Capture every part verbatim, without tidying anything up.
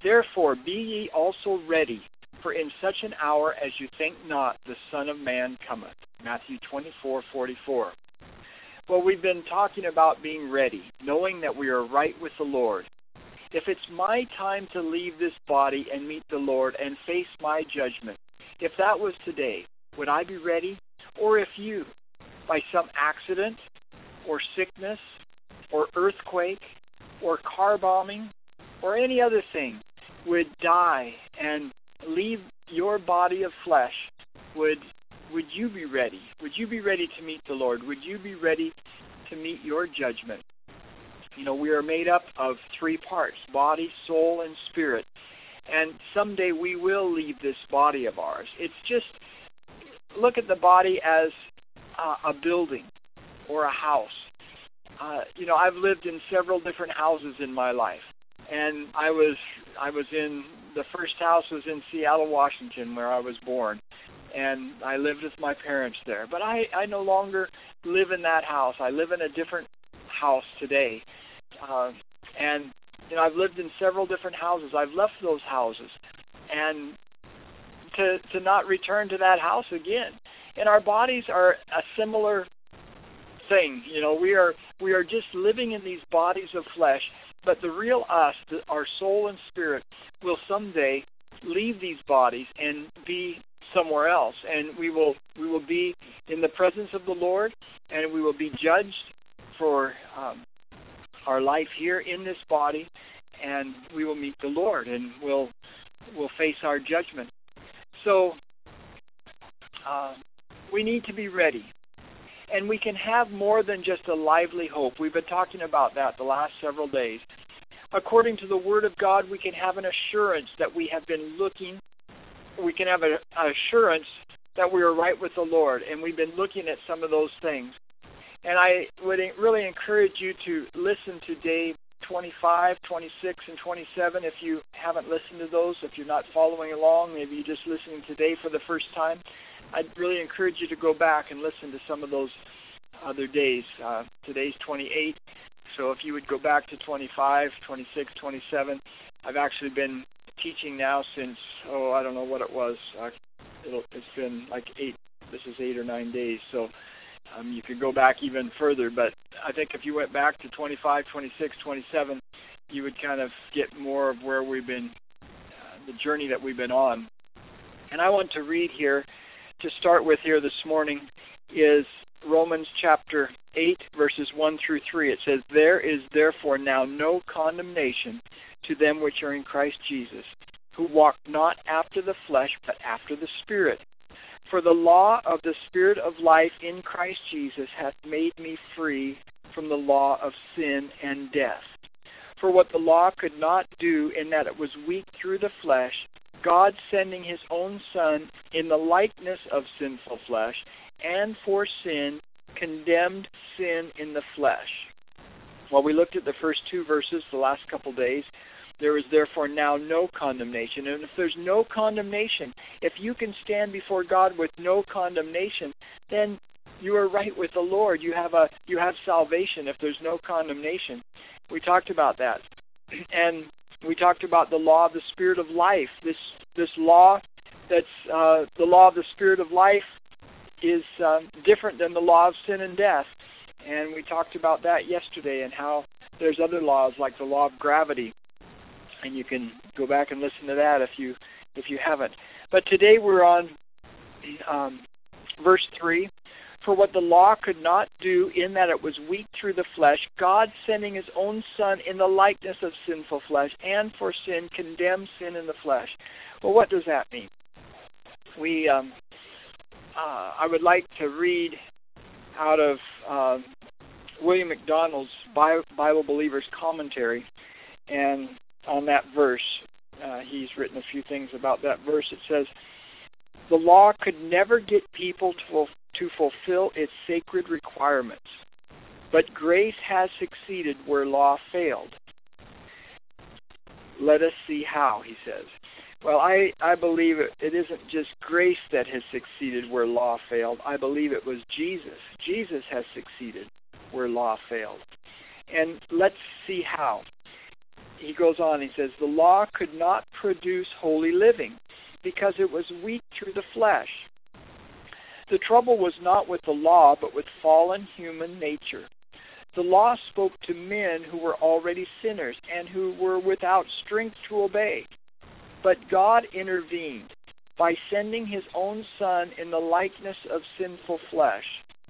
Therefore be ye also ready, for in such an hour as you think not, the Son of Man cometh. Matthew twenty-four forty-four. Well, we've been talking about being ready, knowing that we are right with the Lord. If it's my time to leave this body and meet the Lord and face my judgment, if that was today, would I be ready? Or if you, by some accident, or sickness, or earthquake, or car bombing, or any other thing, would die and leave your body of flesh, would would you be ready? Would you be ready to meet the Lord? Would you be ready to meet your judgment? You know, we are made up of three parts, body, soul, and spirit. And someday we will leave this body of ours. It's just, look at the body as uh, a building or a house. Uh, you know, I've lived in several different houses in my life. And I was I was in, the first house was in Seattle, Washington, where I was born. And I lived with my parents there. But I, I no longer live in that house. I live in a different house today. Uh, and, you know, I've lived in several different houses. I've left those houses. And to to not return to that house again. And our bodies are a similar thing. You know, we are we are just living in these bodies of flesh. But the real us, the, our soul and spirit, will someday leave these bodies and be somewhere else, and we will we will be in the presence of the Lord, and we will be judged for um, our life here in this body, and we will meet the Lord, and we'll we'll face our judgment. So uh, we need to be ready, and we can have more than just a lively hope. We've been talking about that the last several days. According to the Word of God, we can have an assurance that we have been looking. We can have an assurance that we are right with the Lord, and we've been looking at some of those things. And I would really encourage you to listen to day twenty-five, twenty-six, and twenty-seven if you haven't listened to those. If you're not following along, maybe you're just listening today for the first time, I'd really encourage you to go back and listen to some of those other days. Uh, today's twenty-eight, so if you would go back to twenty-five, twenty-six, twenty-seven, I've actually been teaching now since, oh, I don't know what it was. Uh, it'll, it's been like eight, this is eight or nine days, so um, you could go back even further. But I think if you went back to twenty-five, twenty-six, twenty-seven, you would kind of get more of where we've been, uh, the journey that we've been on. And I want to read here, to start with here this morning, is Romans chapter eight, verses one through three. It says, "There is therefore now no condemnation to them which are in Christ Jesus, who walk not after the flesh, but after the Spirit. For the law of the Spirit of life in Christ Jesus hath made me free from the law of sin and death. For what the law could not do, in that it was weak through the flesh, God sending his own Son in the likeness of sinful flesh, and for sin, condemned sin in the flesh." Well, we looked at the first two verses the last couple days. There is therefore now no condemnation. And if there's no condemnation, if you can stand before God with no condemnation, then you are right with the Lord. You have a you have salvation if there's no condemnation. We talked about that. And we talked about the law of the Spirit of life. This this law that's uh, the law of the Spirit of life is uh, different than the law of sin and death. And we talked about that yesterday, and how there's other laws like the law of gravity. And you can go back and listen to that if you if you haven't. But today we're on um, verse three. "For what the law could not do, in that it was weak through the flesh, God sending his own Son in the likeness of sinful flesh, and for sin condemned sin in the flesh." Well, what does that mean? We um, uh, I would like to read out of uh, William MacDonald's Bible Believers Commentary, and on that verse, uh, he's written a few things about that verse. It says, "The law could never get people to, to fulfill its sacred requirements, but grace has succeeded where law failed. Let us see how," he says. Well, I, I believe it, it isn't just grace that has succeeded where law failed. I believe it was Jesus. Jesus has succeeded where law failed. And let's see how. he goes on, he says, the law could not produce holy living because it was weak through the flesh. The trouble was not with the law, but with fallen human nature. The law spoke to men who were already sinners and who were without strength to obey. But God intervened by sending his own Son in the likeness of sinful flesh.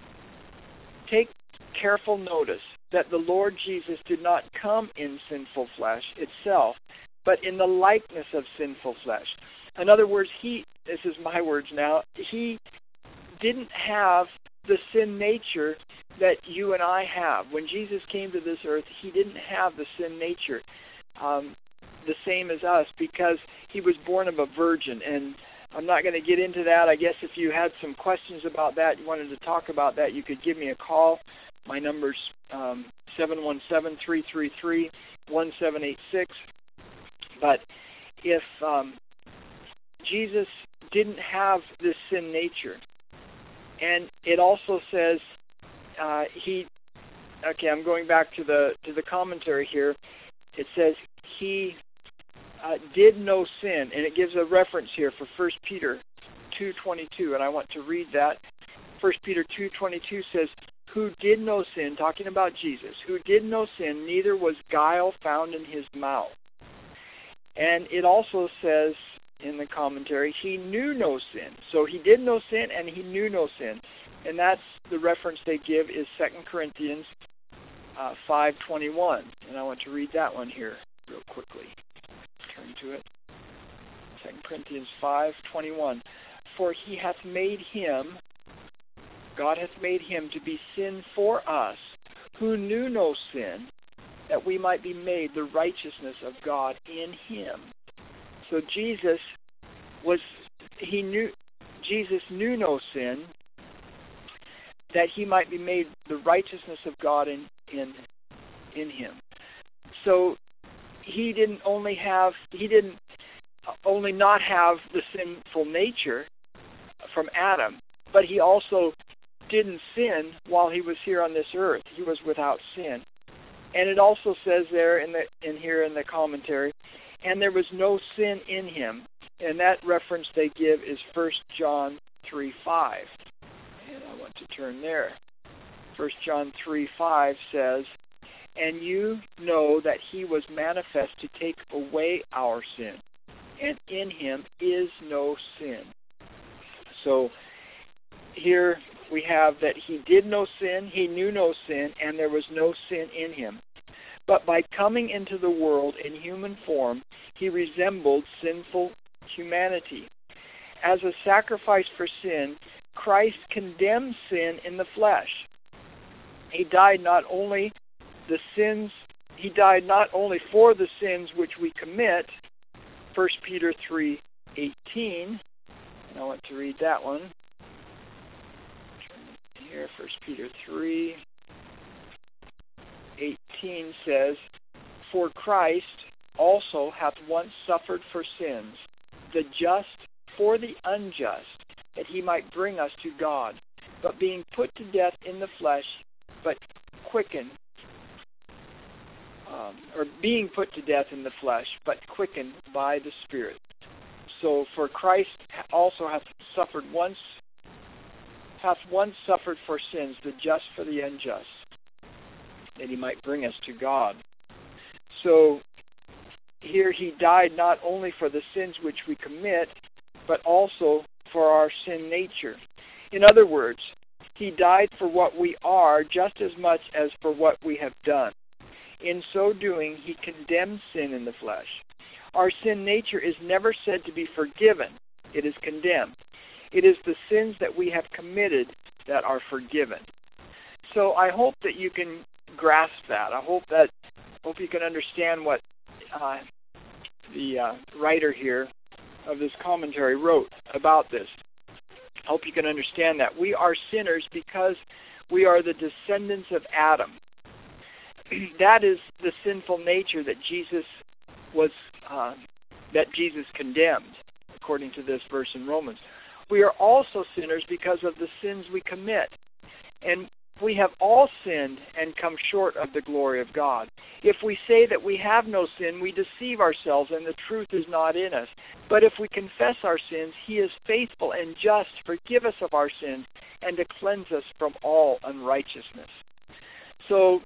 Take careful notice that the Lord Jesus did not come in sinful flesh itself, but in the likeness of sinful flesh. In other words, he, this is my words now, he didn't have the sin nature that you and I have. When Jesus came to this earth, he didn't have the sin nature um, the same as us because he was born of a virgin. And I'm not going to get into that. I guess if you had some questions about that, you wanted to talk about that, you could give me a call. My number's um, seven one seven, three three three, one seven eight six. But if um, Jesus didn't have this sin nature, and it also says uh, he. Okay, I'm going back to the to the commentary here. It says he uh, did no sin, and it gives a reference here for First Peter two twenty-two, and I want to read that. First Peter two twenty-two says, "Who did no sin," talking about Jesus, "who did no sin, neither was guile found in his mouth." And it also says in the commentary, he knew no sin. So he did no sin and he knew no sin. And that's the reference they give is Second Corinthians uh, five twenty-one. And I want to read that one here real quickly. Turn to it. Second Corinthians five twenty-one. "For he hath made him, God hath made him to be sin for us, who knew no sin, that we might be made the righteousness of God in him." So Jesus was, he knew, Jesus knew no sin, that he might be made the righteousness of God in in in him. So he didn't only have, he didn't only not have the sinful nature from Adam, but he also didn't sin while he was here on this earth. He was without sin. And it also says there in the in here in the commentary, and there was no sin in him. And that reference they give is First John three five. And I want to turn there. First John three five says, "And you know that he was manifest to take away our sin, and in him is no sin." So here we have that he did no sin, he knew no sin, and there was no sin in him. But by coming into the world in human form, he resembled sinful humanity. As a sacrifice for sin, Christ condemned sin in the flesh. He died not only the sins, he died not only for the sins which we commit, First Peter three eighteen, and I want to read that one. Here, First Peter three eighteen says, "For Christ also hath once suffered for sins, the just for the unjust, that he might bring us to God, but being put to death in the flesh, but quickened, um, or being put to death in the flesh, but quickened by the Spirit." So, for Christ also hath suffered once, hath once suffered for sins, the just for the unjust, that he might bring us to God. So here he died not only for the sins which we commit, but also for our sin nature. In other words, he died for what we are just as much as for what we have done. In so doing, he condemned sin in the flesh. Our sin nature is never said to be forgiven. It is condemned. It is the sins that we have committed that are forgiven. So I hope that you can grasp that. I hope that hope you can understand what uh, the uh, writer here of this commentary wrote about this. I hope you can understand that. We are sinners because we are the descendants of Adam. That is the sinful nature that Jesus was uh, that Jesus condemned, according to this verse in Romans. We are also sinners because of the sins we commit. And we have all sinned and come short of the glory of God. If we say that we have no sin, we deceive ourselves and the truth is not in us. But if we confess our sins, he is faithful and just to forgive us of our sins and to cleanse us from all unrighteousness. So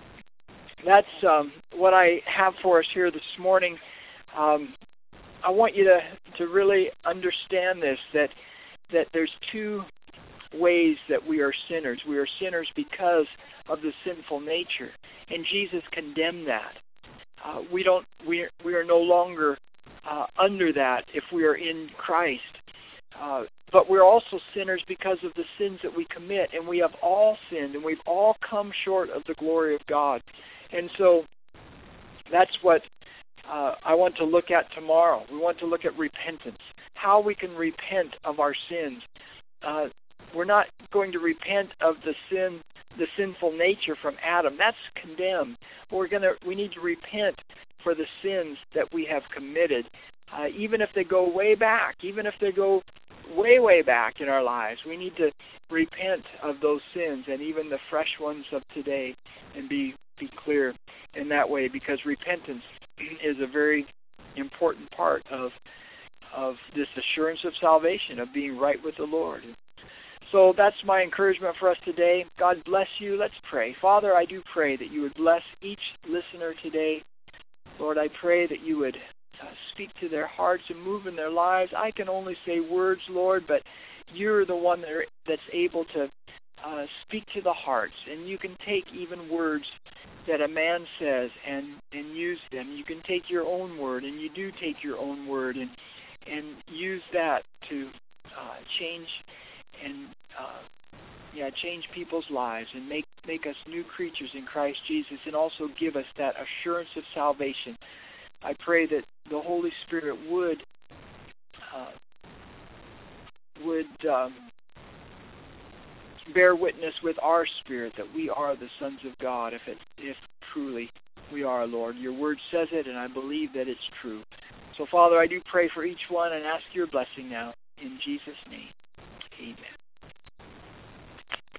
that's um, what I have for us here this morning. Um, I want you to, to really understand this, that that there's two ways that we are sinners. We are sinners because of the sinful nature, and Jesus condemned that. Uh, we don't. We we are no longer uh, under that if we are in Christ. Uh, but we're also sinners because of the sins that we commit, and we have all sinned, and we've all come short of the glory of God. And so that's what uh, I want to look at tomorrow. We want to look at repentance, how we can repent of our sins. Uh, we're not going to repent of the sin, the sinful nature from Adam. That's condemned. We're gonna. We need to repent for the sins that we have committed, uh, even if they go way back, even if they go way, way back in our lives. We need to repent of those sins and even the fresh ones of today, and be be clear in that way, because repentance is a very important part of of this assurance of salvation, of being right with the Lord. So that's my encouragement for us today. God bless you. Let's pray. Father, I do pray that you would bless each listener today. Lord, I pray that you would uh, speak to their hearts and move in their lives. I can only say words, Lord, but you're the one that are, that's able to uh, speak to the hearts. And you can take even words that a man says and, and use them. You can take your own word, and you do take your own word, and and use that to uh, change and uh, yeah, change people's lives and make make us new creatures in Christ Jesus, and also give us that assurance of salvation. I pray that the Holy Spirit would uh, would um, bear witness with our spirit that we are the sons of God, if it if truly we are, Lord. Your word says it, and I believe that it's true. So, Father, I do pray for each one and ask your blessing now in Jesus' name. Amen.